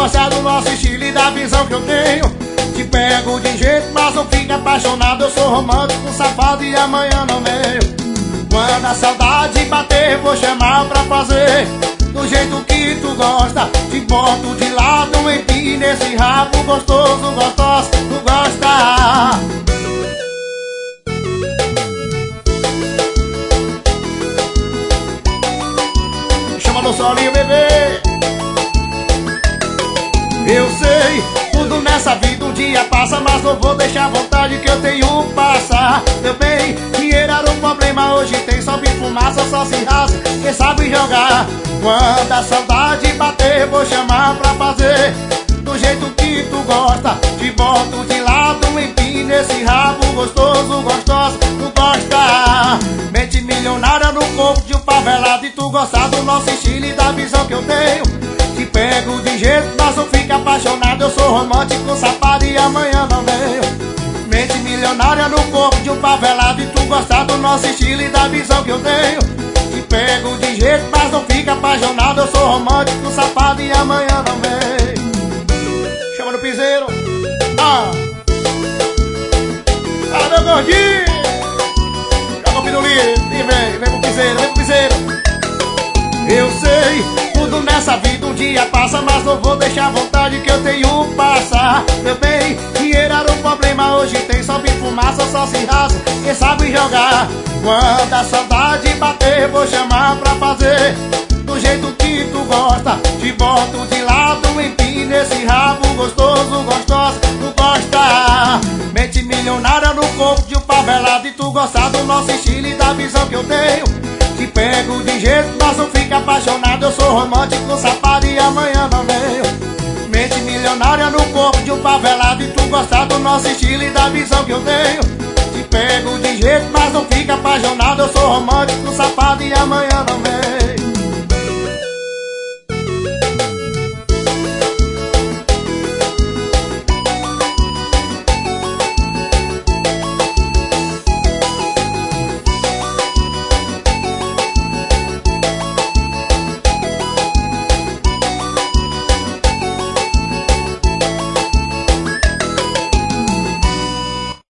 gosta do nosso estilo e da visão que eu tenho. Te pego de jeito, mas não fica apaixonado. Eu sou romântico, safado e amanhã não venho. Quando a saudade bater, vou chamar pra fazer do jeito que tu gosta. Te boto de lado, empine nesse rabo gostoso, gostoso, tu gosta. Chama no solinho, bebê. Eu sei, tudo nessa vida um dia passa, mas não vou deixar a vontade que eu tenho passar. Meu bem, dinheiro era um problema, hoje tem só fumaça, só se rasga, quem sabe jogar. Quando a saudade bater, vou chamar pra fazer do jeito que tu gosta. Te boto de lado, empine nesse rabo gostoso, gostoso, tu gosta. Mente milionária no corpo de um favelado e tu gosta do nosso estilo e da visão que eu tenho. Te pego de jeito, mas não fica apaixonado. Eu sou romântico, safado e amanhã não venho. Mente milionária no corpo de um favelado e tu gosta do nosso estilo e da visão que eu tenho. Te pego de jeito, mas não fica apaixonado. Eu sou romântico, safado e amanhã não venho. Chama no piseiro. Fala, meu gordinho. Joga o pirulito e vem pro piseiro, vem pro piseiro. Eu sei, tudo nessa vida um dia passa, mas não vou deixar a vontade que eu tenho passar. Meu bem, dinheiro era um problema, hoje tem só fumaça, só se rasga, quem sabe jogar. Quando a saudade bater, vou chamar pra fazer do jeito que tu gosta. Te boto de lado, empine nesse rabo gostoso, gostoso, tu gosta. Mente milionária no corpo de um favelado e tu gosta do nosso estilo e da visão que eu tenho. Te pego de jeito, mas não fica apaixonado. Eu sou romântico, safado e amanhã não venho. Mente milionária no corpo de um favelado e tu gosta do nosso estilo e da visão que eu tenho. Te pego de jeito, mas não fica apaixonado. Eu sou romântico, safado e amanhã